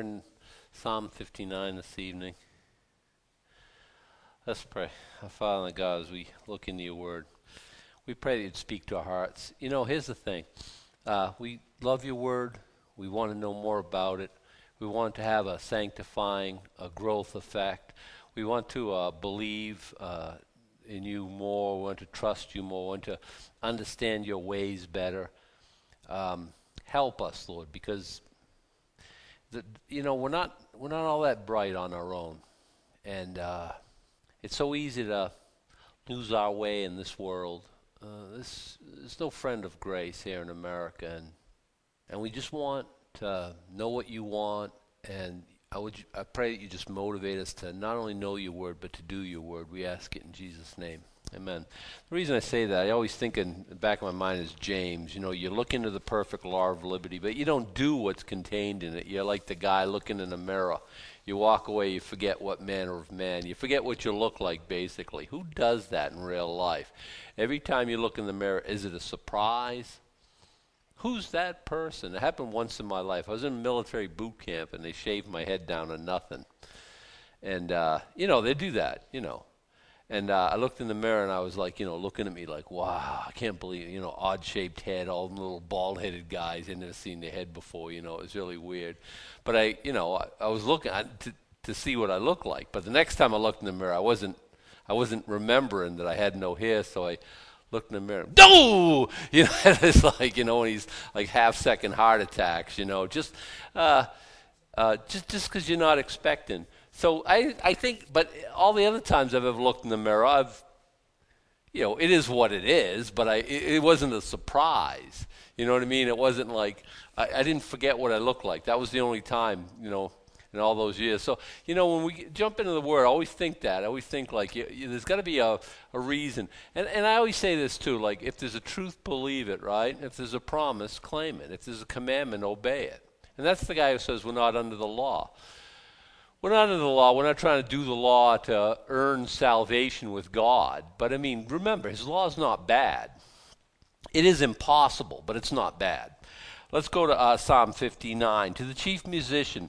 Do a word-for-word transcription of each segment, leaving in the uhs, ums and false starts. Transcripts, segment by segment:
in Psalm fifty-nine this evening. Let's pray. Our Father and God, as we look into your word, we pray that you'd speak to our hearts. You know, here's the thing. Uh, we love your word. We want to know more about it. We want to have a sanctifying, a growth effect. We want to uh, believe uh, in you more. We want to trust you more. We want to understand your ways better. Um, help us, Lord, because the, you know we're not we're not all that bright on our own, and uh, it's so easy to lose our way in this world. Uh, this there's no friend of grace here in America, and and we just want to know what you want. And I would I pray that you just motivate us to not only know your word but to do your word. We ask it in Jesus' name. Amen. The reason I say that, I always think in the back of my mind is James. You know, you look into the perfect law of liberty, but you don't do what's contained in it. You're like the guy looking in a mirror. You walk away, you forget what manner of man. You forget what you look like, basically. Who does that in real life? Every time you look in the mirror, is it a surprise? Who's that person? It happened once in my life. I was in a military boot camp, and they shaved my head down to nothing. And, uh, you know, they do that, you know. And uh, I looked in the mirror, and I was like, you know, looking at me like, wow, I can't believe, you know, odd-shaped head, all them little bald-headed guys. I'd never seen their head before, you know. It was really weird. But I, you know, I, I was looking at, to, to see what I looked like. But the next time I looked in the mirror, I wasn't, I wasn't remembering that I had no hair, so I looked in the mirror. No! You know, it's like, you know, when he's like half-second heart attacks, you know, just, uh, uh, just, just because you're not expecting. So I, I think, but all the other times I've ever looked in the mirror, I've, you know, it is what it is, but I, it, it wasn't a surprise. You know what I mean? It wasn't like, I, I didn't forget what I looked like. That was the only time, you know, in all those years. So, you know, when we jump into the Word, I always think that. I always think, like, you, you, there's got to be a, a reason. And, and I always say this, too, like, if there's a truth, believe it, right? If there's a promise, claim it. If there's a commandment, obey it. And that's the guy who says we're not under the law. We're not under the law. We're not trying to do the law to earn salvation with God. But, I mean, remember, his law is not bad. It is impossible, but it's not bad. Let's go to uh, Psalm fifty-nine. To the chief musician,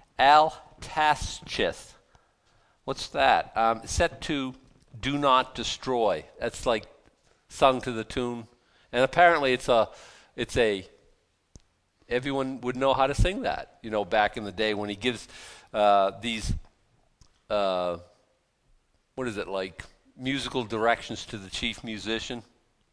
Al-Taschith. What's that? Um, set to Do Not Destroy. That's like sung to the tune. And apparently it's a, it's a, everyone would know how to sing that, you know, back in the day when he gives uh, these, uh, what is it, like musical directions to the chief musician.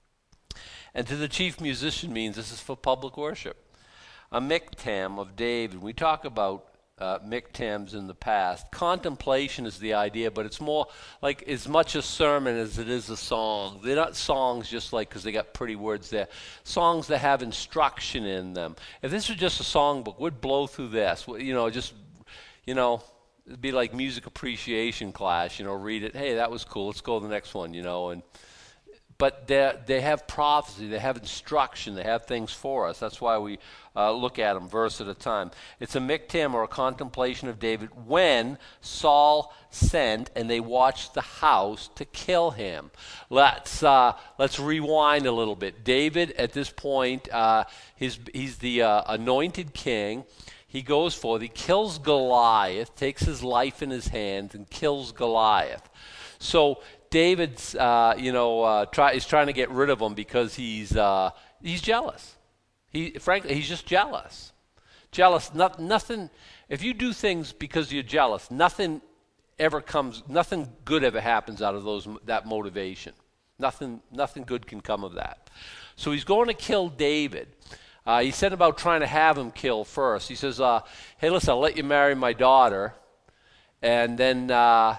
And to the chief musician means this is for public worship. A miktam of David. We talk about uh, miktams in the past. Contemplation is the idea, but it's more like as much a sermon as it is a song. They're not songs just like because they got pretty words there. Songs that have instruction in them. If this was just a songbook, we'd blow through this. You know, just, you know, it'd be like music appreciation class. You know, read it. Hey, that was cool. Let's go to the next one. You know, and but they they have prophecy, they have instruction, they have things for us. That's why we uh, look at them verse at a time. It's a miktam or a contemplation of David when Saul sent and they watched the house to kill him. Let's uh, let's rewind a little bit. David at this point, uh, his, he's the uh, anointed king. He goes forth, he kills Goliath, takes his life in his hands and kills Goliath. So David's, uh, you know, uh, try, is trying to get rid of him because he's uh, he's jealous. He, frankly, he's just jealous. Jealous. Not, nothing. If you do things because you're jealous, nothing ever comes. Nothing good ever happens out of those that motivation. Nothing. Nothing good can come of that. So he's going to kill David. Uh, he said about trying to have him kill first. He says, uh, "Hey, listen, I'll let you marry my daughter, and then." Uh,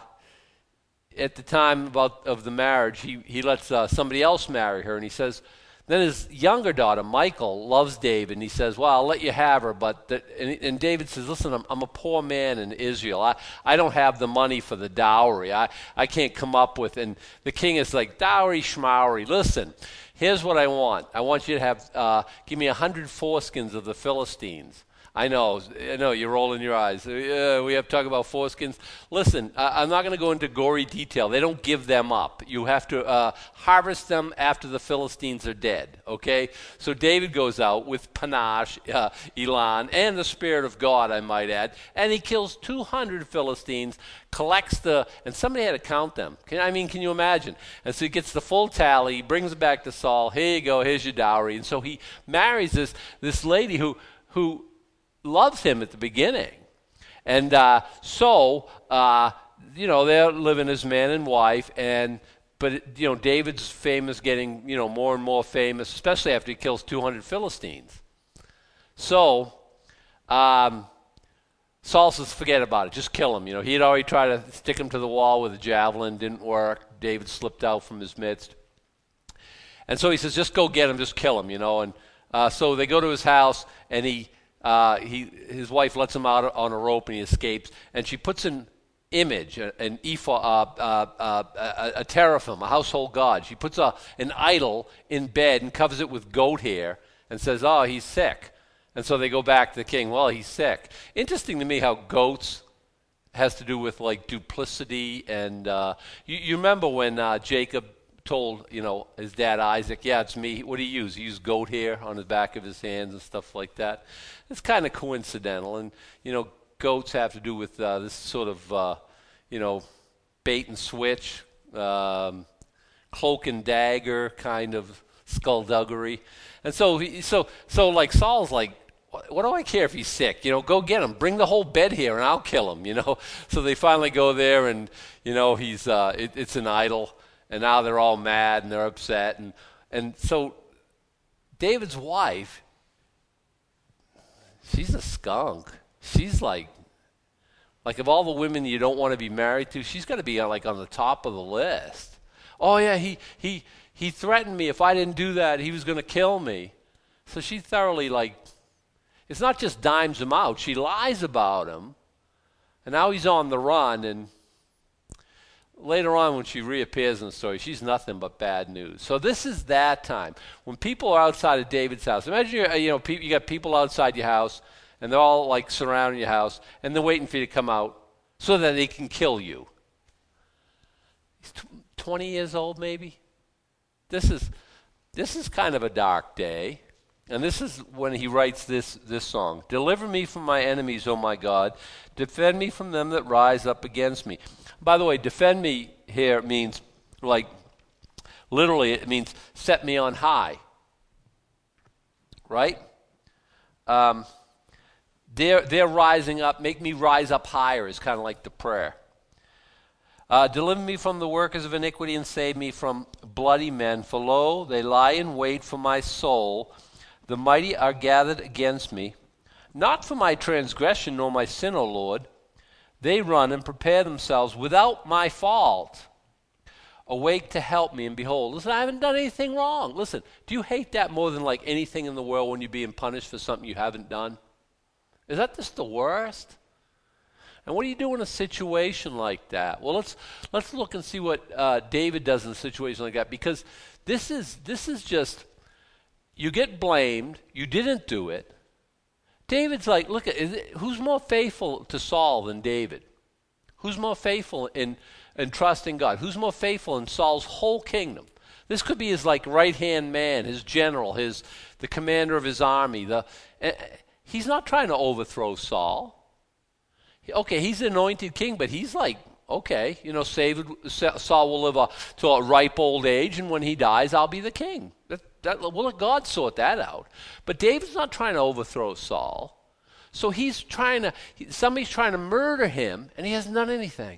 At the time about of the marriage, he, he lets uh, somebody else marry her, and he says, then his younger daughter, Michal, loves David, and he says, well, I'll let you have her, but, the, and, and David says, listen, I'm, I'm a poor man in Israel. I, I don't have the money for the dowry. I, I can't come up with, and the king is like, dowry, schmowry, listen, here's what I want. I want you to have, uh, give me a hundred foreskins of the Philistines. I know, I know, you're rolling your eyes. Uh, we have to talk about foreskins. Listen, I, I'm not going to go into gory detail. They don't give them up. You have to uh, harvest them after the Philistines are dead, okay? So David goes out with panache, uh, elan, and the Spirit of God, I might add, and he kills two hundred Philistines, collects the, and somebody had to count them. Can, I mean, can you imagine? And so he gets the full tally, he brings it back to Saul. Here you go, here's your dowry. And so he marries this, this lady who, who, loves him at the beginning. And uh, so, uh, you know, they're living as man and wife, and but, you know, David's famous, getting, you know, more and more famous, especially after he kills two hundred Philistines. So, um, Saul says, forget about it, just kill him. You know, he had already tried to stick him to the wall with a javelin, didn't work. David slipped out from his midst. And so he says, just go get him, just kill him, you know. And uh, so they go to his house, and he Uh, he, his wife lets him out on a rope, and he escapes. And she puts an image, an ephod, uh, uh, uh, a, a teraphim, a household god. She puts a, an idol in bed and covers it with goat hair and says, oh, he's sick. And so they go back to the king, well, he's sick. Interesting to me how goats has to do with, like, duplicity. And uh, you, you remember when uh, Jacob told, you know, his dad Isaac, yeah, it's me. What did he use? He used goat hair on the back of his hands and stuff like that. It's kind of coincidental. And, you know, goats have to do with uh, this sort of, uh, you know, bait and switch, um, cloak and dagger kind of skullduggery. And so, he, so, so like Saul's like, what do I care if he's sick? You know, go get him. Bring the whole bed here, and I'll kill him. You know. So they finally go there, and you know, he's uh, it, it's an idol. And now they're all mad and they're upset. And, and so David's wife, she's a skunk. She's like, like of all the women you don't want to be married to, she's got to be on, like on the top of the list. Oh, yeah, he, he, he threatened me. If I didn't do that, he was going to kill me. So she thoroughly, like, it's not just dimes him out. She lies about him. And now he's on the run, and later on, when she reappears in the story, she's nothing but bad news. So this is that time when people are outside of David's house. Imagine you're, you know, pe- you got people outside your house, and they're all like surrounding your house, and they're waiting for you to come out so that they can kill you. He's t- twenty years old, maybe. This is this is kind of a dark day, and this is when he writes this this song: "Deliver me from my enemies, O my God. Defend me from them that rise up against me." By the way, defend me here means, like, literally it means set me on high, right? Um, they're, they're rising up, make me rise up higher is kind of like the prayer. Uh, Deliver me from the workers of iniquity and save me from bloody men. For lo, they lie in wait for my soul. The mighty are gathered against me. Not for my transgression nor my sin, O Lord. They run and prepare themselves without my fault. Awake to help me, and behold, listen, I haven't done anything wrong. Listen, do you hate that more than like anything in the world when you're being punished for something you haven't done? Is that just the worst? And what do you do in a situation like that? Well, let's let's look and see what uh, David does in a situation like that, because this is this is just, you get blamed, you didn't do it. David's like, look, at is it, who's more faithful to Saul than David? Who's more faithful in, in trusting God? Who's more faithful in Saul's whole kingdom? This could be his like right-hand man, his general, his the commander of his army. The uh, he's not trying to overthrow Saul. He, okay, he's the anointed king, but he's like, okay, you know, David, Saul will live a, to a ripe old age, and when he dies, I'll be the king. That, that, we'll let God sort that out. But David's not trying to overthrow Saul. So he's trying to, he, somebody's trying to murder him, and he hasn't done anything.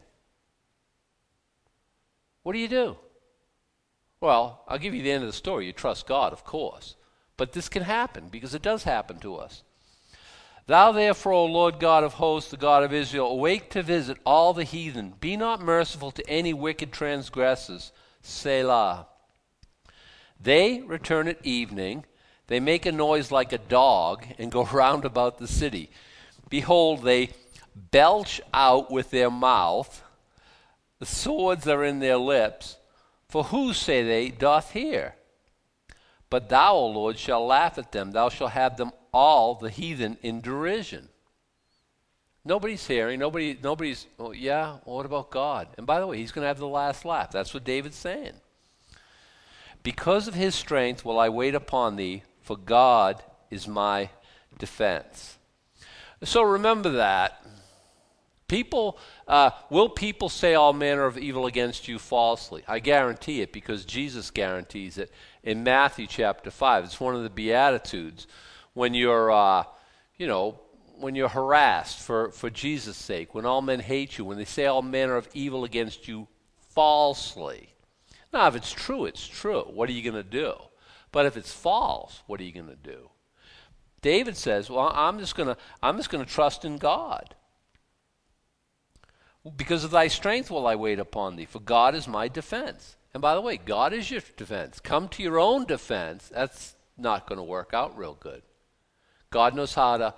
What do you do? Well, I'll give you the end of the story. You trust God, of course. But this can happen, because it does happen to us. Thou therefore, O Lord God of hosts, the God of Israel, awake to visit all the heathen. Be not merciful to any wicked transgressors. Selah. They return at evening. They make a noise like a dog and go round about the city. Behold, they belch out with their mouth. The swords are in their lips. For who, say they, doth hear? But thou, O Lord, shalt laugh at them. Thou shalt have them all the heathen in derision. Nobody's hearing. Nobody, nobody's, oh, yeah, well, what about God? And by the way, he's going to have the last laugh. That's what David's saying. Because of his strength will I wait upon thee, for God is my defense. So remember that. People, uh, will people say all manner of evil against you falsely? I guarantee it, because Jesus guarantees it in Matthew chapter five. It's one of the Beatitudes. When you're, uh, you know, when you're harassed for, for Jesus' sake, when all men hate you, when they say all manner of evil against you falsely. Now, if it's true, it's true. What are you going to do? But if it's false, what are you going to do? David says, well, I'm just going to I'm just going to trust in God. Because of thy strength will I wait upon thee, for God is my defense. And by the way, God is your defense. Come to your own defense. That's not going to work out real good. God knows how to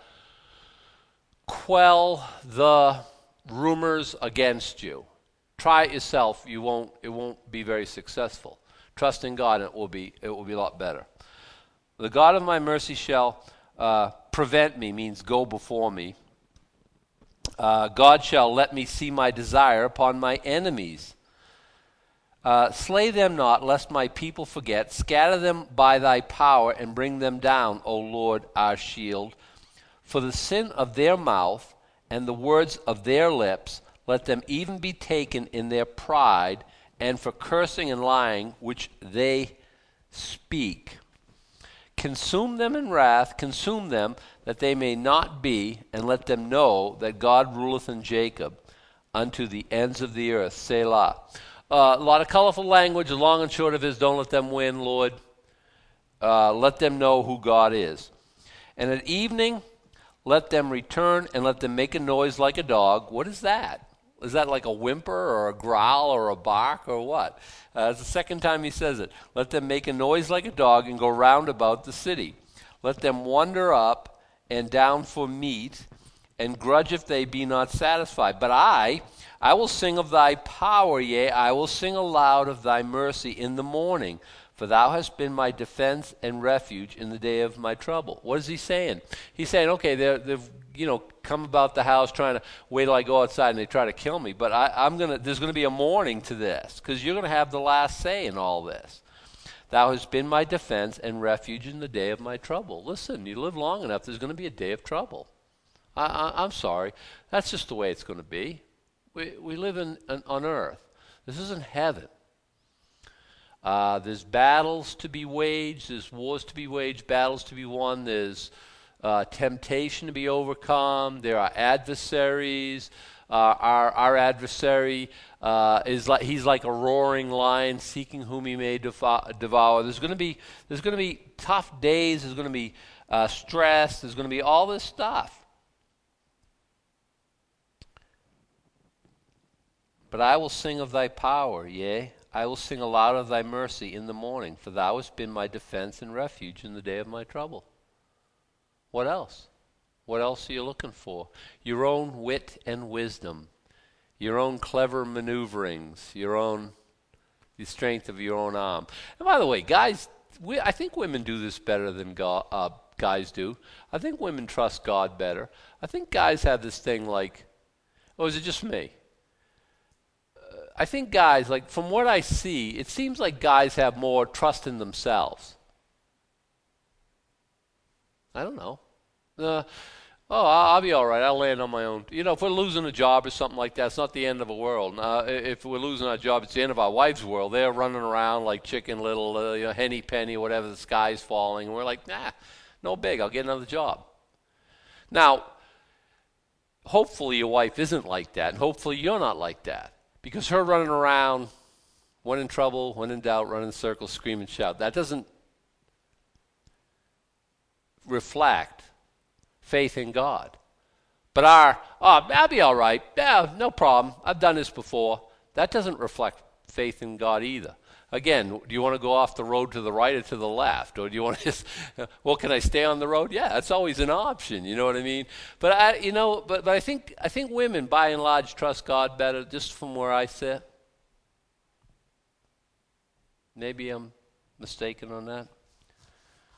quell the rumors against you. Try it yourself. You won't. It won't be very successful. Trust in God, and it will be. It will be a lot better. The God of my mercy shall uh, prevent me. Means go before me. Uh, God shall let me see my desire upon my enemies. Uh, slay them not, lest my people forget. Scatter them by thy power, and bring them down, O Lord, our shield. For the sin of their mouth and the words of their lips, let them even be taken in their pride, and for cursing and lying which they speak. Consume them in wrath, consume them, that they may not be, and let them know that God ruleth in Jacob unto the ends of the earth. Selah. Uh, a lot of colorful language. The long and short of it is, don't let them win, Lord. Uh, let them know who God is. And at evening, let them return, and let them make a noise like a dog. What is that? Is that like a whimper or a growl or a bark or what? Uh, it's the second time he says it. Let them make a noise like a dog and go round about the city. Let them wander up and down for meat, and grudge if they be not satisfied. But I, I will sing of thy power, yea, I will sing aloud of thy mercy in the morning. For thou hast been my defense and refuge in the day of my trouble. What is he saying? He's saying, okay, they're, they've you know come about the house trying to wait till I go outside and they try to kill me. But I, I'm gonna. There's going to be a morning to this, because you're going to have the last say in all this. Thou hast been my defense and refuge in the day of my trouble. Listen, you live long enough, there's going to be a day of trouble. I, I, I'm sorry. That's just the way it's going to be. We, we live in, in on earth. This isn't heaven. Uh, there's battles to be waged. There's wars to be waged, battles to be won. There's uh, temptation to be overcome. There are adversaries. Uh, our our adversary uh, is like he's like a roaring lion seeking whom he may defa- devour. There's going to be there's going to be tough days. There's going to be uh, stress. There's going to be all this stuff. But I will sing of thy power, yea, I will sing aloud of thy mercy in the morning, for thou hast been my defense and refuge in the day of my trouble. What else? What else are you looking for? Your own wit and wisdom, your own clever maneuverings, your own, the strength of your own arm. And by the way, guys, we, I think women do this better than go, uh, guys do. I think women trust God better. I think guys have this thing like, oh, is it just me? Uh, I think guys, like from what I see, it seems like guys have more trust in themselves. I don't know. Uh, oh, I'll, I'll be all right. I'll land on my own. You know, if we're losing a job or something like that, it's not the end of the world. Uh, if we're losing our job, it's the end of our wife's world. They're running around like Chicken Little, uh, you know, Henny Penny, whatever, the sky's falling. And we're like, nah, no big. I'll get another job. Now, hopefully your wife isn't like that, and hopefully you're not like that. Because her running around, when in trouble, when in doubt, run in circles, scream and shout, that doesn't reflect faith in God. But our, oh, I'll be all right. Yeah, no problem. I've done this before. That doesn't reflect faith in God either. Again, do you want to go off the road to the right or to the left? Or do you want to just, well, can I stay on the road? Yeah, that's always an option. You know what I mean? But I, you know, but, but I think I think women, by and large, trust God better, just from where I sit. Maybe I'm mistaken on that.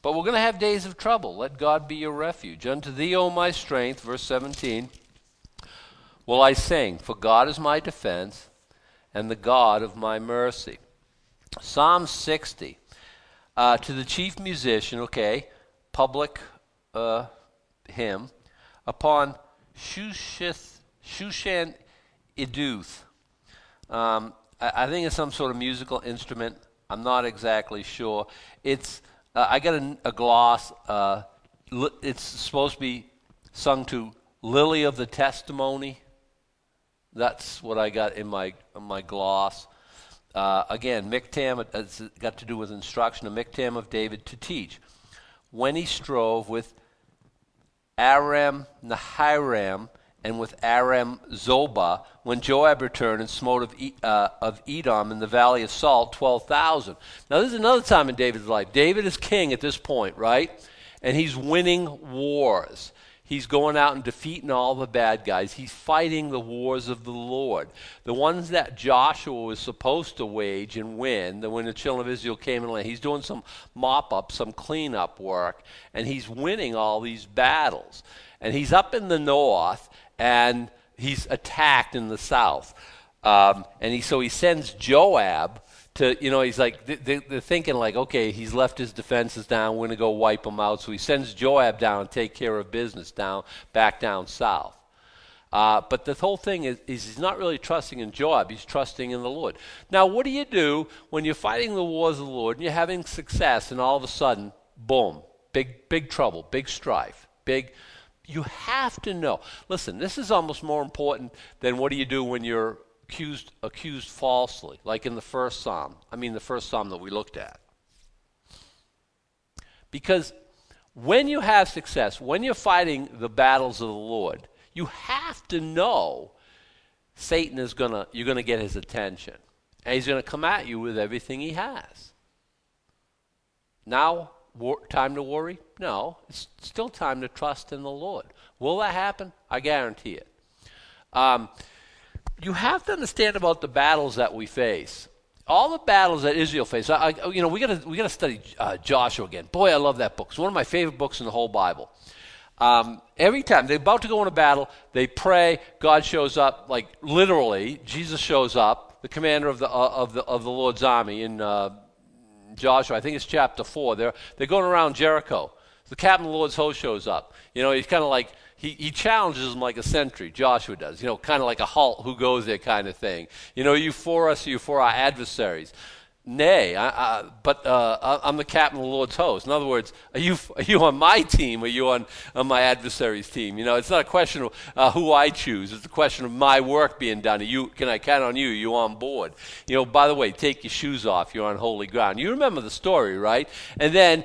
But we're going to have days of trouble. Let God be your refuge. Unto thee, O my strength, verse seventeen, will I sing, for God is my defense and the God of my mercy. Psalm sixty, uh, to the chief musician, okay, public uh, hymn, upon Shushith, Shushan Iduth. Um, I, I think it's some sort of musical instrument. I'm not exactly sure. It's uh, I got a, a gloss. Uh, li- it's supposed to be sung to Lily of the Testimony. That's what I got in my in my gloss. Uh, again, Miktam, it's got to do with instruction, a Miktam of David to teach. When he strove with Aram Naharaim and with Aram Zobah, when Joab returned and smote of, e- uh, of Edom in the valley of Salt, twelve thousand. Now this is another time in David's life. David is king at this point, right? And he's winning wars. He's going out and defeating all the bad guys. He's fighting the wars of the Lord. The ones that Joshua was supposed to wage and win, the when the children of Israel came in land. He's doing some mop-up, some cleanup work, and he's winning all these battles. And he's up in the north, and he's attacked in the south. Um, and he, so he sends Joab to, you know, he's like, they, they're thinking like, okay, he's left his defenses down, we're going to go wipe them out. So he sends Joab down and take care of business down, back down south. Uh, but the whole thing is, is he's not really trusting in Joab, he's trusting in the Lord. Now, what do you do when you're fighting the wars of the Lord and you're having success and all of a sudden, boom, big, big trouble, big strife, big, you have to know. Listen, this is almost more important than what do you do when you're accused accused falsely, like in the first psalm. I mean the first psalm that we looked at. Because when you have success, when you're fighting the battles of the Lord, you have to know Satan is gonna you're gonna get his attention. And he's gonna come at you with everything he has. Now, war, time to worry? No. It's still time to trust in the Lord. Will that happen? I guarantee it. Um You have to understand about the battles that we face. All the battles that Israel faced. I, I, you know, we got to we got to study uh, Joshua again. Boy, I love that book. It's one of my favorite books in the whole Bible. Um, every time they're about to go into battle, they pray. God shows up, like literally. Jesus shows up, the commander of the uh, of the of the Lord's army in uh, Joshua. I think it's chapter four. They're they're going around Jericho. The captain of the Lord's host shows up. You know, he's kind of like. He, he challenges them like a sentry, Joshua does, you know, kind of like a halt, who goes there kind of thing. You know, you for us, you for our adversaries. Nay, I, I, but uh, I'm the captain of the Lord's host. In other words, are you are you on my team or are you on, on my adversary's team? You know, it's not a question of uh, who I choose. It's a question of my work being done. Are you, can I count on you? Are you on board? You know, by the way, take your shoes off. You're on holy ground. You remember the story, right? And then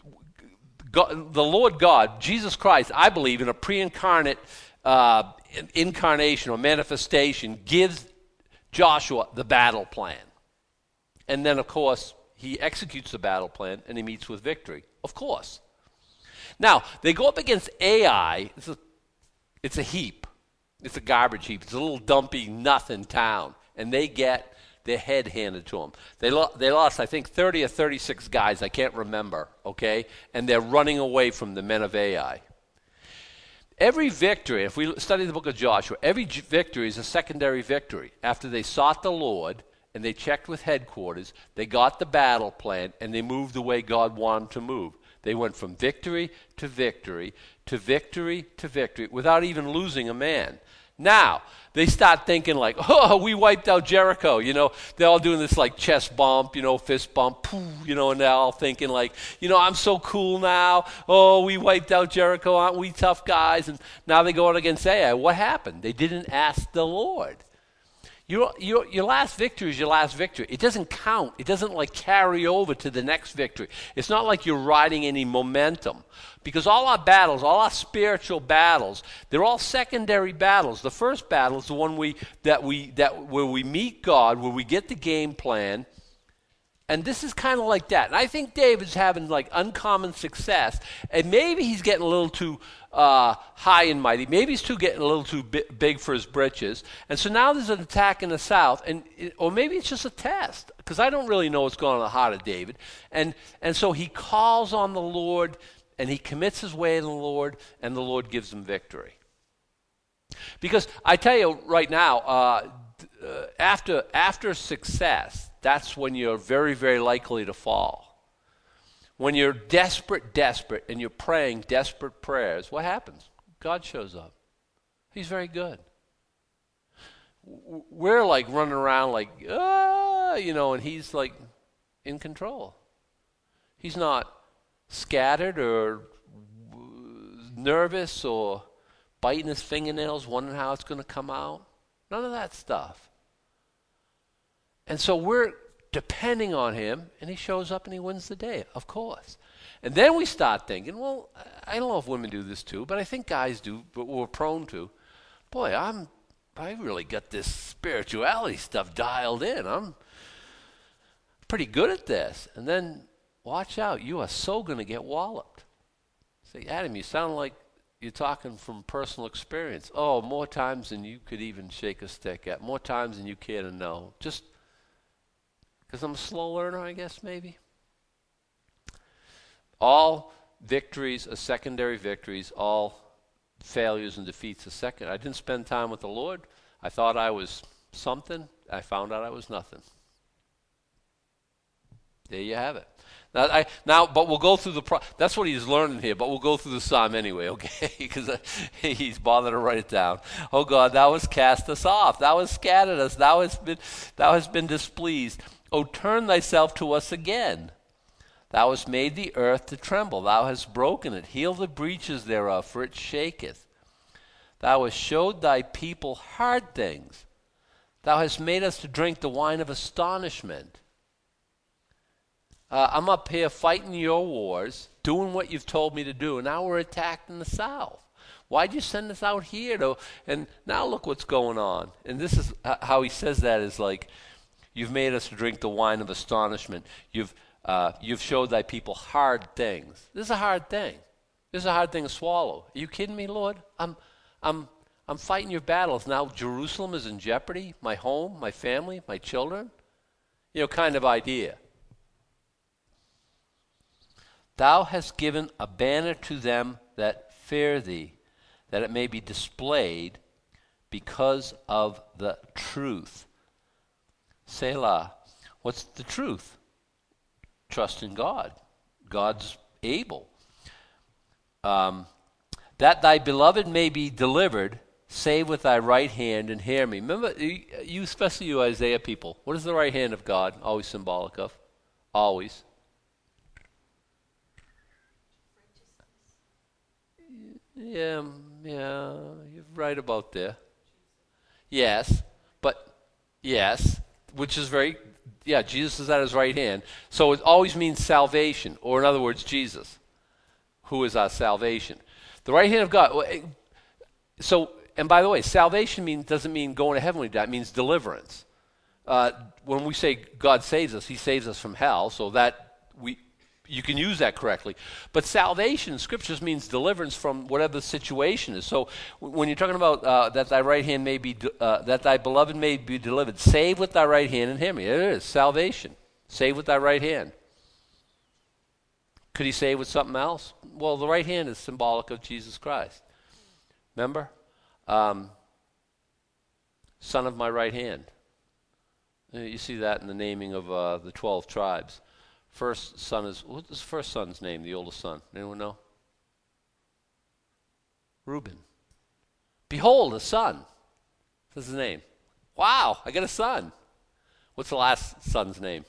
God, the Lord God, Jesus Christ, I believe, in a pre-incarnate uh, incarnation or manifestation, gives Joshua the battle plan. And then, of course, he executes the battle plan and he meets with victory. Of course. Now, they go up against Ai. It's a, it's a heap. It's a garbage heap. It's a little dumpy nothing town. And they get their head handed to them. They, lo- they lost, I think, thirty or thirty-six guys. I can't remember, okay? And they're running away from the men of Ai. Every victory, if we study the book of Joshua, every j- victory is a secondary victory. After they sought the Lord and they checked with headquarters, they got the battle plan, and they moved the way God wanted to move. They went from victory to victory to victory to victory without even losing a man. Now, they start thinking like, oh, we wiped out Jericho. You know, they're all doing this like chest bump, you know, fist bump, pooh, you know, and they're all thinking like, you know, I'm so cool now. Oh, we wiped out Jericho. Aren't we tough guys? And now they go out against Ai. What happened? They didn't ask the Lord. Your, your, your last victory is your last victory. It doesn't count. It doesn't like carry over to the next victory. It's not like you're riding any momentum. Because all our battles, all our spiritual battles, they're all secondary battles. The first battle is the one we that we that where we meet God, where we get the game plan. And this is kind of like that. And I think David's having like uncommon success. And maybe he's getting a little too uh, high and mighty. Maybe he's too getting a little too bi- big for his britches. And so now there's an attack in the south, and it, or maybe it's just a test, because I don't really know what's going on in the heart of David. And and so he calls on the Lord, and he commits his way to the Lord, and the Lord gives him victory. Because I tell you right now, uh, uh, after after success, that's when you're very, very likely to fall. When you're desperate, desperate, and you're praying desperate prayers, what happens? God shows up. He's very good. We're like running around like, ah, you know, and he's like in control. He's not scattered or nervous or biting his fingernails, wondering how it's going to come out. None of that stuff. And so we're depending on him, and he shows up and he wins the day, of course. And then we start thinking, well, I don't know if women do this too, but I think guys do, but we're prone to. Boy, I'm, I really got this spirituality stuff dialed in. I'm pretty good at this. And then, watch out, you are so going to get walloped. Say, Adam, you sound like you're talking from personal experience. Oh, more times than you could even shake a stick at. More times than you care to know. Just because I'm a slow learner, I guess, maybe. All victories are secondary victories. All failures and defeats are second. I didn't spend time with the Lord. I thought I was something. I found out I was nothing. There you have it. Now, I, now, but we'll go through the, pro- that's what he's learning here, but we'll go through the psalm anyway, okay? Because he's bothered to write it down. Oh God, thou hast cast us off. Thou hast scattered us. Thou hast been, thou hast been displeased. O turn thyself to us again. Thou hast made the earth to tremble. Thou hast broken it. Heal the breaches thereof, for it shaketh. Thou hast showed thy people hard things. Thou hast made us to drink the wine of astonishment. Uh, I'm up here fighting your wars, doing what you've told me to do, and now we're attacked in the south. Why'd you send us out here? To, and now look what's going on. And this is uh, how he says that is like, you've made us to drink the wine of astonishment. You've uh, you've showed thy people hard things. This is a hard thing. This is a hard thing to swallow. Are you kidding me, Lord? I'm I'm I'm fighting your battles. Now Jerusalem is in jeopardy. My home, my family, my children. You know, kind of idea. Thou hast given a banner to them that fear thee, that it may be displayed because of the truth. Selah. What's the truth? Trust in God. God's able. Um, that thy beloved may be delivered, save with thy right hand and hear me. Remember, you, especially you Isaiah people, what is the right hand of God always symbolic of? Always. Yeah, yeah, you're right about there. Yes, but yes, which is very, yeah, Jesus is at his right hand. So it always means salvation, or in other words, Jesus, who is our salvation. The right hand of God. So, and by the way, salvation mean, doesn't mean going to heaven when you die. It means deliverance. Uh, when we say God saves us, he saves us from hell, so that we... you can use that correctly. But salvation in scriptures means deliverance from whatever the situation is. So when you're talking about uh, that thy right hand may be, uh, that thy beloved may be delivered, save with thy right hand and hear me. It is salvation. Save with thy right hand. Could he save with something else? Well, the right hand is symbolic of Jesus Christ. Remember? Um, son of my right hand. You see that in the naming of uh, the twelve tribes. First son is, what's his first son's name, the oldest son? Anyone know? Reuben. Behold, a son. That's his name. Wow, I got a son. What's the last son's name?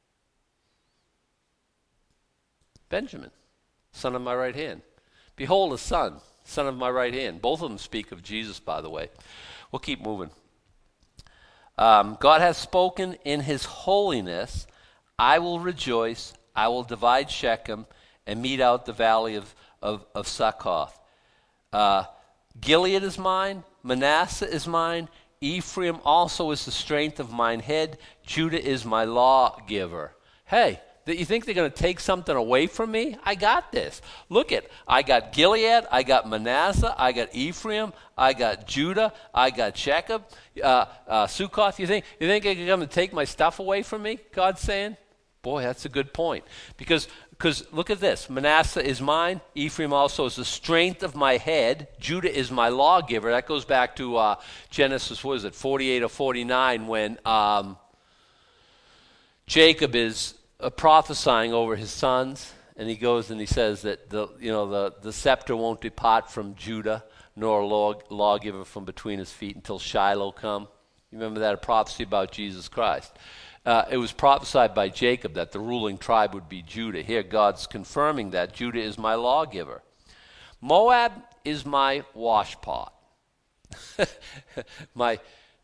Benjamin, son of my right hand. Behold, a son, son of my right hand. Both of them speak of Jesus, by the way. We'll keep moving. Um, God has spoken in his holiness. I will rejoice, I will divide Shechem, and mete out the valley of, of, of Succoth. Uh, Gilead is mine, Manasseh is mine, Ephraim also is the strength of mine head, Judah is my lawgiver. Hey, That you think they're going to take something away from me? I got this. Look at, I got Gilead, I got Manasseh, I got Ephraim, I got Judah, I got Shechem, uh, uh, Sukkoth. You think you think they're going to take my stuff away from me? God's saying. Boy, that's a good point. Because because look at this. Manasseh is mine. Ephraim also is the strength of my head. Judah is my lawgiver. That goes back to uh, Genesis, what is it, forty-eight or forty-nine, when um, Jacob is uh, prophesying over his sons. And he goes and he says that the you know the, the scepter won't depart from Judah, nor a law, lawgiver from between his feet until Shiloh come. You remember that, a prophecy about Jesus Christ. Uh, it was prophesied by Jacob that the ruling tribe would be Judah. Here God's confirming that Judah is my lawgiver. Moab is my washpot. my,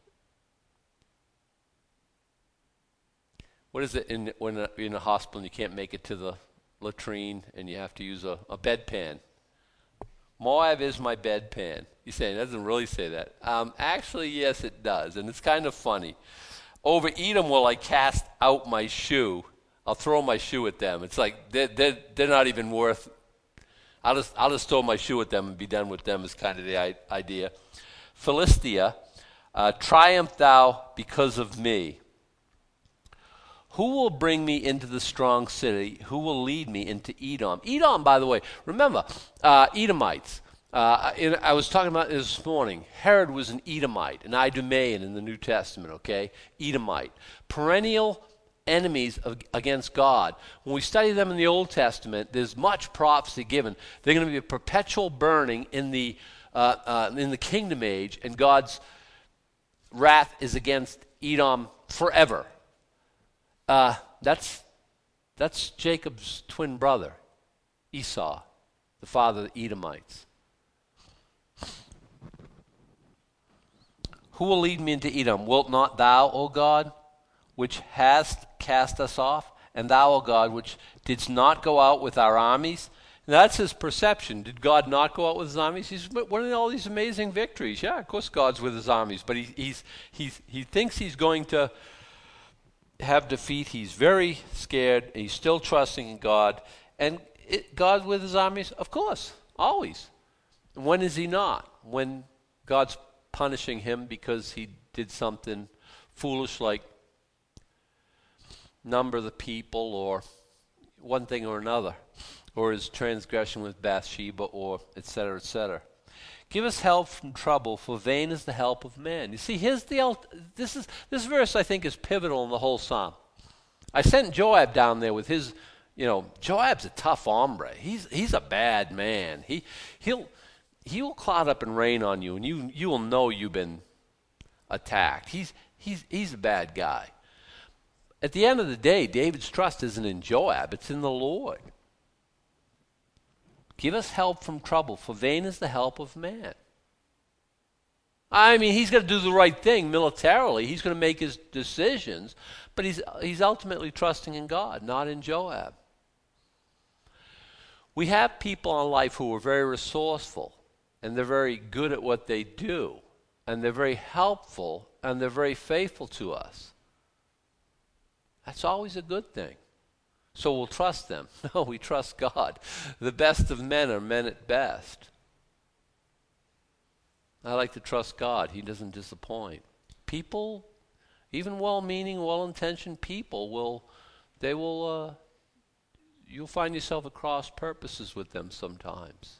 what is it in, when you're in a hospital and you can't make it to the latrine and you have to use a, a bedpan? Moab is my bedpan. You say it doesn't really say that. Um, actually, yes, it does, and it's kind of funny. Over Edom will I cast out my shoe. I'll throw my shoe at them. It's like they're, they're, they're not even worth. I'll just I'll just throw my shoe at them and be done with them is kind of the I- idea. Philistia, uh, triumph thou because of me. Who will bring me into the strong city? Who will lead me into Edom? Edom, by the way, remember, uh, Edomites. Uh, in, I was talking about this this morning. Herod was an Edomite, an Idumean in the New Testament, okay? Edomite. Perennial enemies of, against God. When we study them in the Old Testament, there's much prophecy given. They're going to be a perpetual burning in the, uh, uh, in the kingdom age, and God's wrath is against Edom forever. Uh, that's, that's Jacob's twin brother, Esau, the father of the Edomites. Who will lead me into Edom? Wilt not thou, O God, which hast cast us off? And thou, O God, which didst not go out with our armies? And that's his perception. Did God not go out with his armies? He's winning all these amazing victories. Yeah, of course God's with his armies, but he, he's, he's, he thinks he's going to have defeat. He's very scared. And he's still trusting in God. And it, God with his armies? Of course, always. And when is he not? When God's punishing him because he did something foolish like number the people or one thing or another, or his transgression with Bathsheba, or et cetera, et cetera. Give us help from trouble, for vain is the help of man. You see, here's the this is this verse I think is pivotal in the whole psalm. I sent Joab down there with his, you know, Joab's a tough hombre. He's he's a bad man. He he'll He will cloud up and rain on you, and you you will know you've been attacked. He's he's he's a bad guy. At the end of the day, David's trust isn't in Joab, it's in the Lord. Give us help from trouble, for vain is the help of man. I mean, he's going to do the right thing militarily. He's going to make his decisions, but he's he's ultimately trusting in God, not in Joab. We have people in life who are very resourceful, and they're very good at what they do, and they're very helpful, and they're very faithful to us. That's always a good thing. So we'll trust them. No, we trust God. The best of men are men at best. I like to trust God. He doesn't disappoint. People, even well-meaning, well-intentioned people, will, they will, uh, you'll find yourself at cross purposes with them sometimes.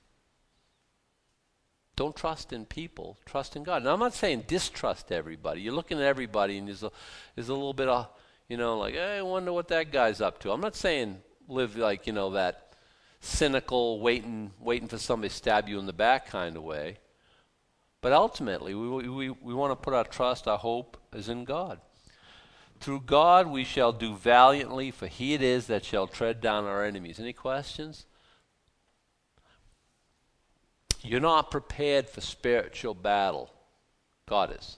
Don't trust in people. Trust in God. Now, I'm not saying distrust everybody. You're looking at everybody and there's a, there's a little bit of, you know, like, hey, I wonder what that guy's up to. I'm not saying live like, you know, that cynical, waiting waiting for somebody to stab you in the back kind of way. But ultimately, we, we, we want to put our trust, our hope is in God. Through God we shall do valiantly, for he it is that shall tread down our enemies. Any questions? You're not prepared for spiritual battle. God is.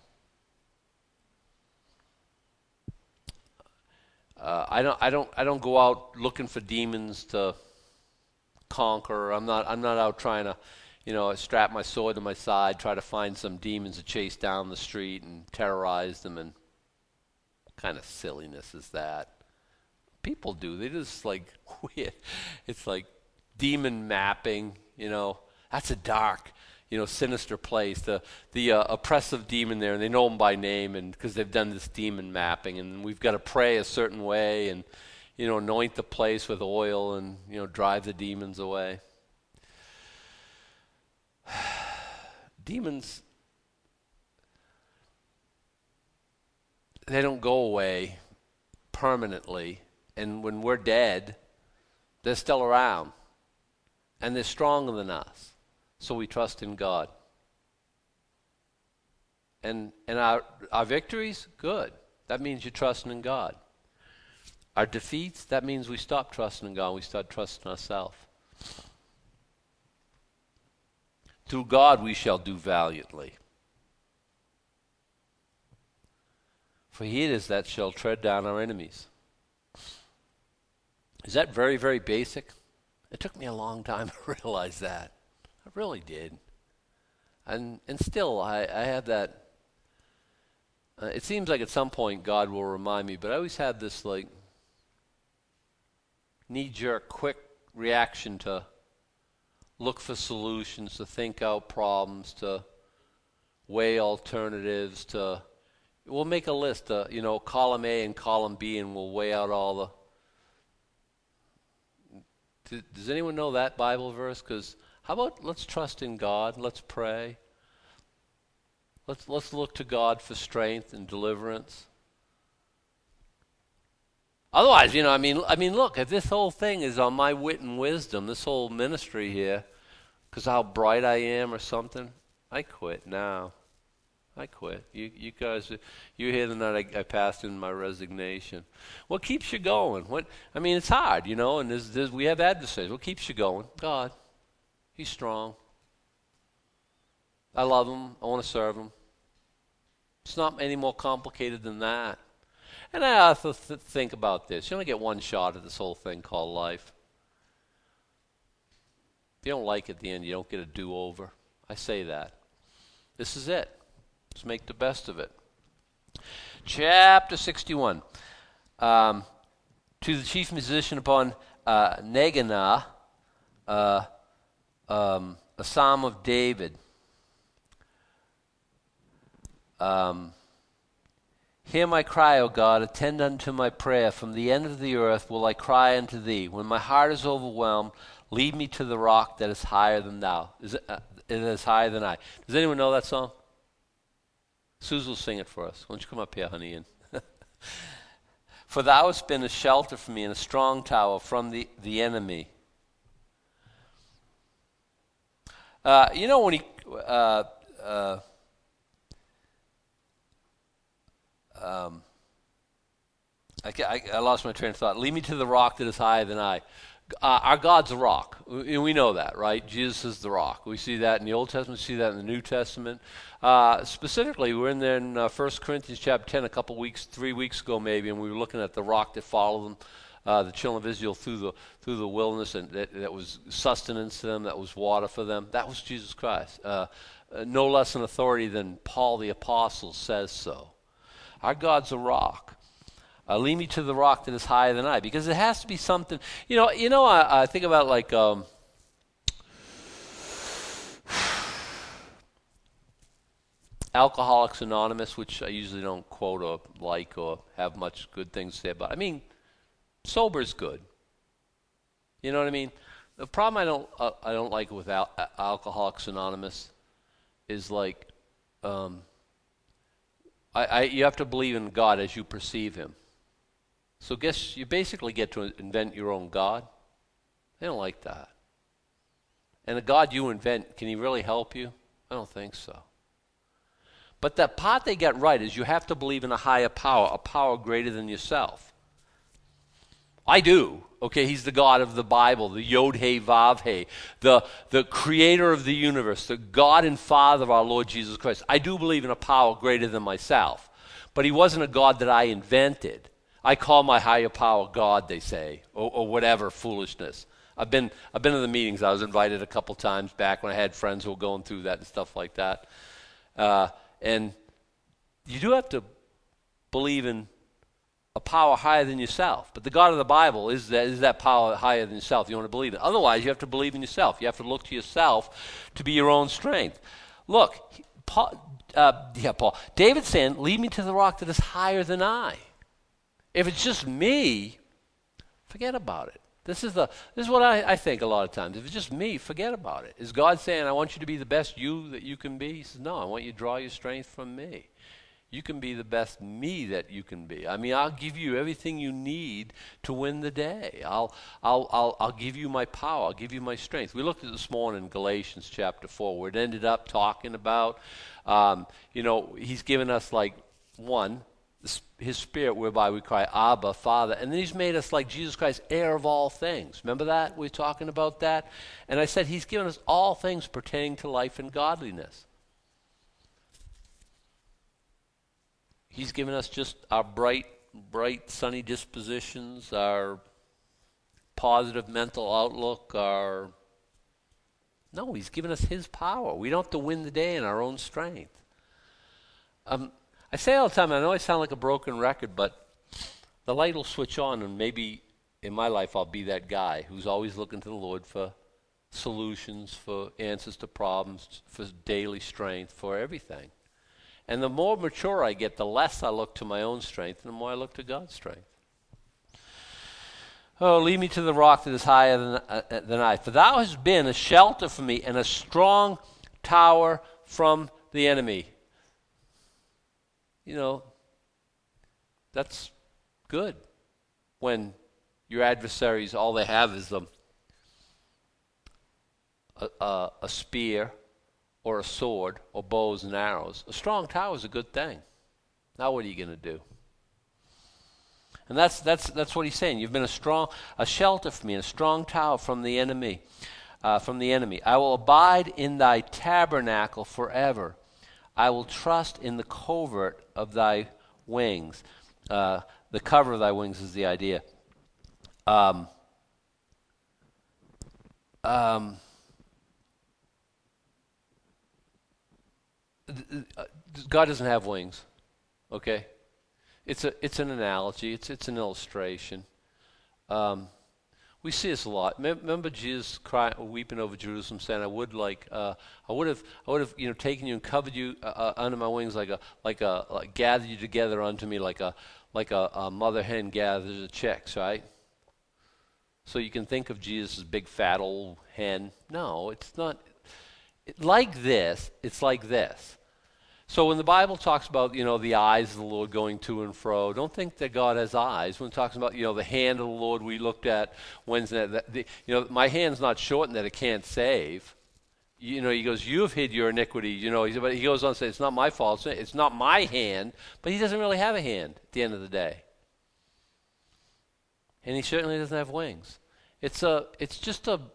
Uh, I don't. I don't. I don't go out looking for demons to conquer. I'm not. I'm not out trying to, you know, strap my sword to my side, try to find some demons to chase down the street and terrorize them. And what kind of silliness is that? people do. They just like weird. It's like demon mapping. You know, that's a dark, you know, sinister place. The the uh, oppressive demon there, and they know them by name, and because they've done this demon mapping, and we've got to pray a certain way, and you know, anoint the place with oil, and you know, drive the demons away. Demons, they don't go away permanently, and when we're dead, they're still around, and they're stronger than us, so we trust in God. And and our, our victories, good. That means you're trusting in God. Our defeats, that means we stop trusting in God, and we start trusting ourselves. Through God we shall do valiantly. For he it is that shall tread down our enemies. Is that very, very basic? It took me a long time to realize that. I really did. And and still, I, I have that. Uh, it seems like at some point God will remind me, but I always have this like knee-jerk, quick reaction to look for solutions, to think out problems, to weigh alternatives, to we'll make a list, uh, you know, column A and column B, and we'll weigh out all the. Does, does anyone know that Bible verse? Because how about let's trust in God, let's pray, let's let's look to God for strength and deliverance. Otherwise, you know, I mean, I mean, look, if this whole thing is on my wit and wisdom, this whole ministry here, because how bright I am or something, I quit now. I quit. You you guys, you hear the night I, I passed in my resignation. What keeps you going? What I mean, it's hard, you know, and there's, there's, we have adversaries. What keeps you going? God. He's strong. I love him. I want to serve him. It's not any more complicated than that. And I also th- think about this. You only get one shot at this whole thing called life. If you don't like it at the end, you don't get a do-over. I say that. This is it. Let's make the best of it. Chapter sixty-one. Um, to the chief musician upon uh, Neganah, uh, um, a psalm of David. Um, Hear my cry, O God, attend unto my prayer. From the end of the earth will I cry unto thee. When my heart is overwhelmed, lead me to the rock that is higher than thou. Is it, uh, it is higher than I. Does anyone know that song? Susan will sing it for us. Why don't you come up here, honey? And for thou hast been a shelter for me and a strong tower from the, the enemy. Uh, you know when he... Uh, uh, Um, I, I, I lost my train of thought. Lead me to the rock that is higher than I. Uh, our God's a rock. We, we know that, right? Jesus is the rock. We see that in the Old Testament. We see that in the New Testament. Uh, specifically, we're in there in uh, First Corinthians chapter ten a couple weeks, three weeks ago maybe, and we were looking at the rock that followed them, uh, the children of Israel through the through the wilderness, and that, that was sustenance to them, that was water for them. That was Jesus Christ. Uh, uh, no less an authority than Paul the Apostle says so. Our God's a rock. Uh, lead me to the rock that is higher than I, because it has to be something. You know, you know. I, I think about like um, Alcoholics Anonymous, which I usually don't quote or like or have much good things to say about. I mean, sober's good. You know what I mean? The problem I don't uh, I don't like with al- Alcoholics Anonymous is like. Um, I, I, you have to believe in God as you perceive him. So guess you basically get to invent your own God. They don't like that. And the God you invent, can he really help you? I don't think so. But that part they get right is you have to believe in a higher power, a power greater than yourself. I do. Okay, he's the God of the Bible, the Yod-He-Vav-He, the, the creator of the universe, the God and Father of our Lord Jesus Christ. I do believe in a power greater than myself. But he wasn't a God that I invented. I call my higher power God, they say, or, or whatever foolishness. I've been I've been to the meetings. I was invited a couple times back when I had friends who were going through that and stuff like that. Uh, Uh, and you do have to believe in, uh, uh, uh, um, I, I, I lost my train of thought. Lead me to the rock that is higher than I. Our God's a rock. Uh, lead me to the rock that is higher than I, because it has to be something. You know, you know. I, I think about like um, Alcoholics Anonymous, which I usually don't quote or like or have much good things to say about. I mean, sober's good. a power higher than yourself. But the God of the Bible is that, is that power higher than yourself. You want to believe it. Otherwise, you have to believe in yourself. You have to look to yourself to be your own strength. Look, Paul, uh, yeah, Paul. David's saying, lead me to the rock that is higher than I. If it's just me, forget about it. This is the this is what I, I think a lot of times. If it's just me, forget about it. Is God saying, I want you to be the best you that you can be? He says, no, I want you to draw your strength from me. You can be the best me that you can be. I mean, I'll give you everything you need to win the day. I'll, I'll, I'll, I'll give you my power. I'll give you my strength. We looked at this morning in Galatians chapter four, where it ended up talking about, um, you know, he's given us like one, his Spirit whereby we cry, Abba, Father. And then he's made us like Jesus Christ, heir of all things. Remember that? We were talking about that. And I said he's given us all things pertaining to life and godliness. He's given us just our bright, bright, sunny dispositions, our positive mental outlook, our... No, he's given us his power. We don't have to win the day in our own strength. Um, I say all the time, I know I sound like a broken record, but the light will switch on, and maybe in my life I'll be that guy who's always looking to the Lord for solutions, for answers to problems, for daily strength, for everything. And the more mature I get, the less I look to my own strength, and the more I look to God's strength. Oh, lead me to the rock that is higher than, uh, than I. For thou hast been a shelter for me and a strong tower from the enemy. You know, that's good when your adversaries, all they have is them, a, a, a spear or a sword or bows and arrows. A strong tower is a good thing. Now what are you going to do? And that's that's that's what he's saying. You've been a strong, a shelter for me, and a strong tower from the enemy, uh, from the enemy. I will abide in thy tabernacle forever. I will trust in the covert of thy wings. Uh, the cover of thy wings is the idea. Um, um, God doesn't have wings, okay? It's a it's an analogy. It's it's an illustration. Um, we see this a lot. Remember Jesus crying, weeping over Jerusalem, saying, "I would like, uh, I would have, I would have, you know, taken you and covered you uh, uh, under my wings, like a, like a, like gathered you together unto me, like a, like a, a mother hen gathers the chicks, right?" So you can think of Jesus as big fat old hen. No, it's not. It, like this, it's like this. So when the Bible talks about, you know, the eyes of the Lord going to and fro, don't think that God has eyes. When it talks about, you know, the hand of the Lord we looked at Wednesday, that the, you know, my hand's not shortened that it can't save. You know, he goes, you have hid your iniquity. You know, he, but he goes on to say, it's not my fault. It's not my hand. But he doesn't really have a hand at the end of the day. And he certainly doesn't have wings. It's a, it's just a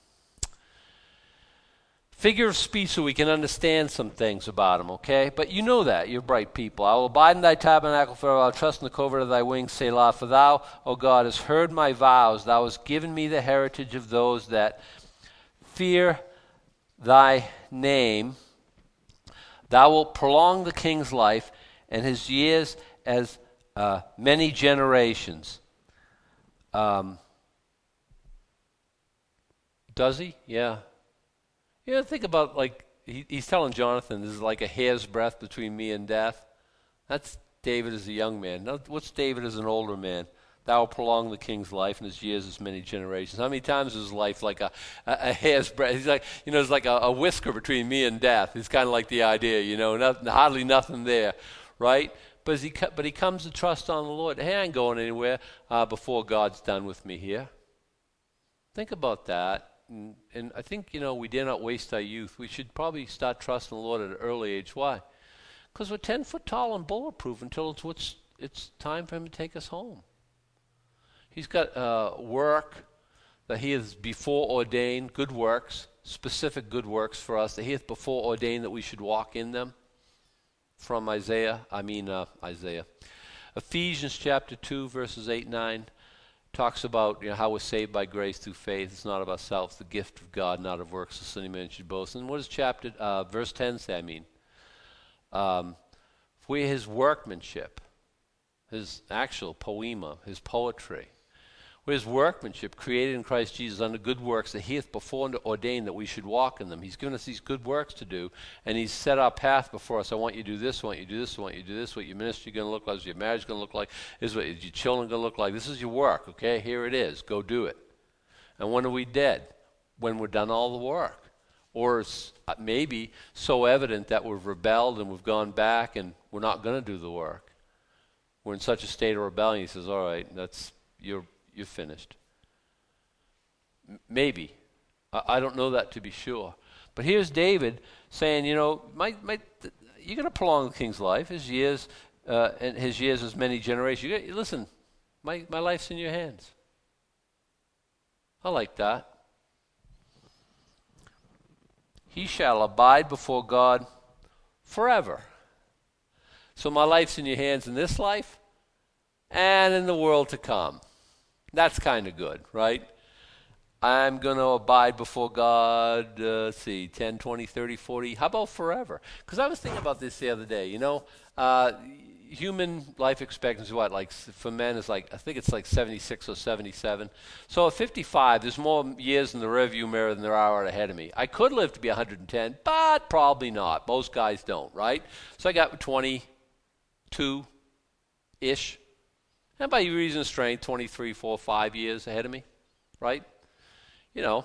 figure of speech so we can understand some things about him, okay? But you know that, you're bright people. I will abide in thy tabernacle forever. I will trust in the covert of thy wings, Selah. For thou, O God, hast heard my vows. Thou hast given me the heritage of those that fear thy name. Thou wilt prolong the king's life and his years as uh, many generations. Um, does he? Yeah. You know, think about, like, he, he's telling Jonathan, this is like a hair's breadth between me and death. That's David as a young man. Now, what's David as an older man? Thou will prolong the king's life and his years as many generations. How many times is his life like a, a, a hair's breadth? He's like, you know, it's like a, a whisker between me and death. It's kind of like the idea, you know, nothing, hardly nothing there, right? But, as he, but he comes to trust on the Lord. Hey, I ain't going anywhere uh, before God's done with me here. Think about that. And, and I think, you know, we dare not waste our youth. We should probably start trusting the Lord at an early age. Why? Because we're ten foot tall and bulletproof until it's what's, it's time for him to take us home. He's got uh, work that he has before ordained, good works, specific good works for us, that he hath before ordained that we should walk in them. From Isaiah, I mean uh, Isaiah. Ephesians chapter two, verses eight and nine. Talks about, you know, how we're saved by grace through faith. It's not of ourselves, the gift of God, not of works, so any man should boast. And what does chapter, uh, verse ten say, I mean? Um, we're his workmanship. his actual poema, his poetry. We're his workmanship, created in Christ Jesus unto good works that he hath before ordained that we should walk in them. He's given us these good works to do, and he's set our path before us. I want you to do this, I want you to do this, I want you to do this, what your ministry is going to look like, what your marriage is going to look like, this is what your children are going to look like. This is your work, okay? Here it is. Go do it. And when are we dead? When we're done all the work. Or it's maybe so evident that we've rebelled and we've gone back and we're not going to do the work. We're in such a state of rebellion, he says, all right, that's you're you're finished. M- maybe. I, I don't know that to be sure. But here's David saying, you know, my, my, th- you're going to prolong the king's life. His years, uh, and his years as many generations. You got, listen, my, my life's in your hands. I like that. He shall abide before God forever. So my life's in your hands in this life and in the world to come. That's kind of good, right? I'm going to abide before God, uh, let's see, ten, twenty, thirty, forty. How about forever? Because I was thinking about this the other day. You know, uh, human life expectancy, what, like for men is like, I think it's like seventy-six or seventy-seven. So at fifty-five, there's more years in the rearview mirror than there are ahead of me. I could live to be one hundred ten, but probably not. Most guys don't, right? So I got twenty-two-ish. And by reason of strength, twenty-three, four, five years ahead of me, right? You know,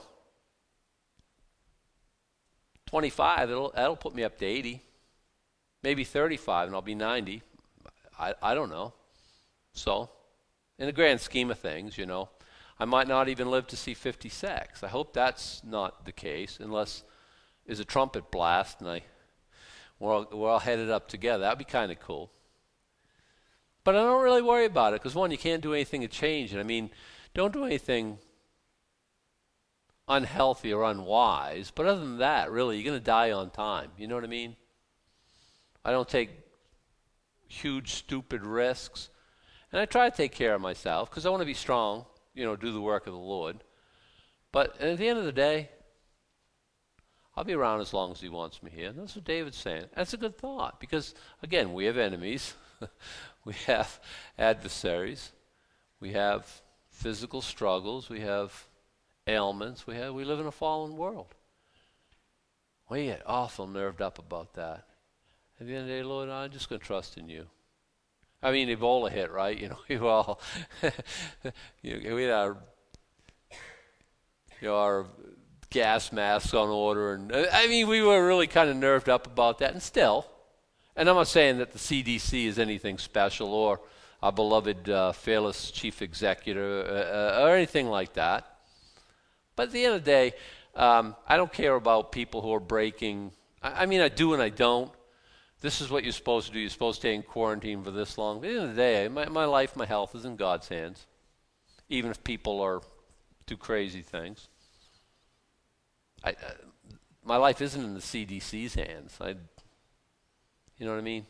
twenty-five, it'll, that'll put me up to eighty. Maybe thirty-five, and I'll be ninety. I, I don't know. So, in the grand scheme of things, you know, I might not even live to see fifty-six. I hope that's not the case, unless there's a trumpet blast and I, we're all, we're all headed up together. That'd be kind of cool. But I don't really worry about it, because one, you can't do anything to change it. I mean, don't do anything unhealthy or unwise. But other than that, really, you're going to die on time. You know what I mean? I don't take huge, stupid risks. And I try to take care of myself, because I want to be strong, you know, do the work of the Lord. But at the end of the day, I'll be around as long as he wants me here. And that's what David's saying. That's a good thought, because, again, we have enemies. We have adversaries. We have physical struggles. We have ailments. We have we live in a fallen world. We get awful nerved up about that. At the end of the day, Lord, I'm just going to trust in you. I mean, Ebola hit, right? You know, we all you know, we had our you know our gas masks on order, and I mean, we were really kind of nerved up about that, and still. And I'm not saying that the C D C is anything special, or our beloved uh, fearless chief executive, uh, uh, or anything like that. But at the end of the day, um, I don't care about people who are breaking. I, I mean, I do and I don't. This is what you're supposed to do. You're supposed to stay in quarantine for this long. But at the end of the day, my, my life, my health is in God's hands, even if people are do crazy things. I, uh, my life isn't in the C D C's hands. I You know what I mean?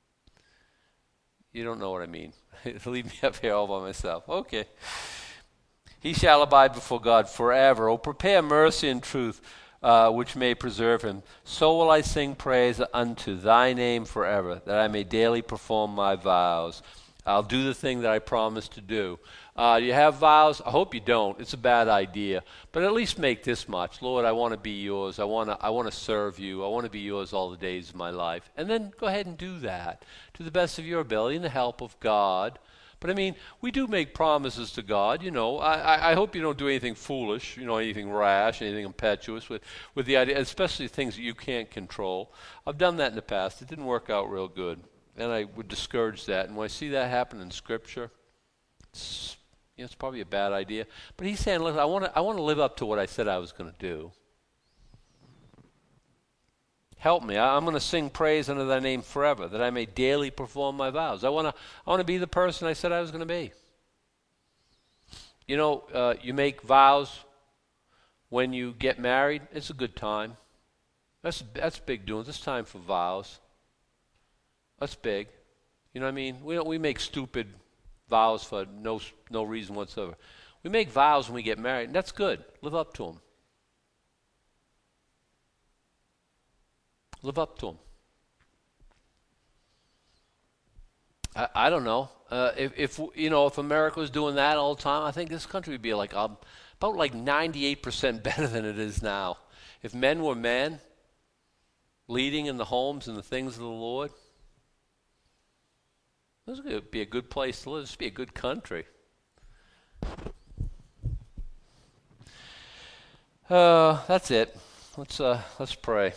You don't know what I mean. Leave me up here all by myself. Okay. He shall abide before God forever. Oh, prepare mercy and truth, uh, which may preserve him. So will I sing praise unto thy name forever, that I may daily perform my vows. I'll do the thing that I promised to do. Uh, you have vows? I hope you don't. It's a bad idea. But at least make this much. Lord, I want to be yours. I want to I want to serve you. I want to be yours all the days of my life. And then go ahead and do that to the best of your ability and the help of God. But I mean, we do make promises to God, you know. I, I, I hope you don't do anything foolish, you know, anything rash, anything impetuous with, with the idea, especially things that you can't control. I've done that in the past. It didn't work out real good. And I would discourage that. And when I see that happen in Scripture, it's, you know, it's probably a bad idea. But he's saying, look, I want to I want to live up to what I said I was going to do. Help me. I, I'm going to sing praise unto thy name forever, that I may daily perform my vows. I want to I want to be the person I said I was going to be. You know, uh, you make vows when you get married. It's a good time. That's that's big doing. It's time for vows. That's big. You know what I mean? We don't, we make stupid vows for no no reason whatsoever. We make vows when we get married, and that's good. Live up to them. Live up to them. I, I don't know. uh, if, if you know, if America was doing that all the time, I think this country would be like um, about like ninety-eight percent better than it is now. If men were men, leading in the homes and the things of the Lord, this would be a good place to live. This would be a good country. Uh, that's it. Let's uh, let's pray.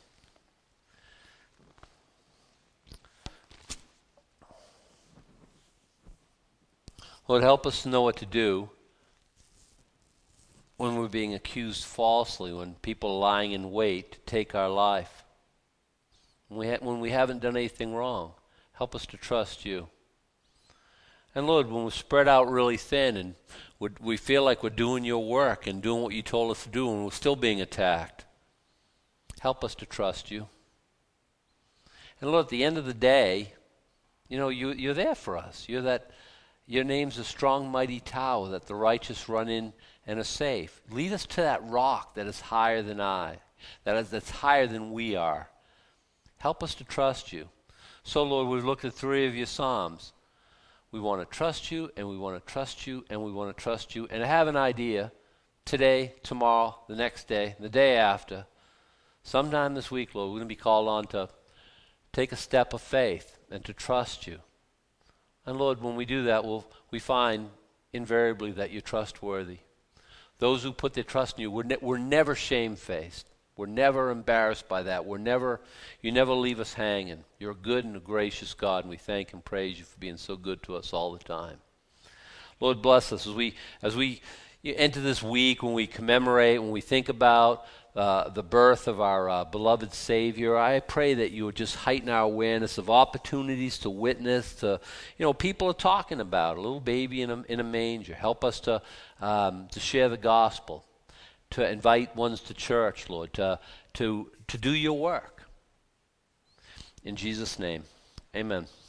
Lord, help us to know what to do when we're being accused falsely, when people are lying in wait to take our life. When we, ha- when we haven't done anything wrong, help us to trust you. And Lord, when we're spread out really thin and we're, we feel like we're doing your work and doing what you told us to do and we're still being attacked, help us to trust you. And Lord, at the end of the day, you know, you, you're there for us. You're that, your name's a strong, mighty tower that the righteous run in and are safe. Lead us to that rock that is higher than I, that is, that's higher than we are. Help us to trust you. So, Lord, we've looked at three of your Psalms. We want to trust you, and we want to trust you, and we want to trust you, and have an idea today, tomorrow, the next day, the day after. Sometime this week, Lord, we're going to be called on to take a step of faith and to trust you. And Lord, when we do that, we'll, we find invariably that you're trustworthy. Those who put their trust in you, we're, ne- we're never shamefaced. We're never embarrassed by that. We're never, you never leave us hanging. You're a good and a gracious God, and we thank and praise you for being so good to us all the time. Lord, bless us as we as we enter this week, when we commemorate, when we think about uh, the birth of our uh, beloved Savior. I pray that you would just heighten our awareness of opportunities to witness, to, you know, people are talking about a little baby in a, in a manger. Help us to um, to share the gospel, to invite ones to church, Lord, to, to, to do your work. In Jesus' name, amen.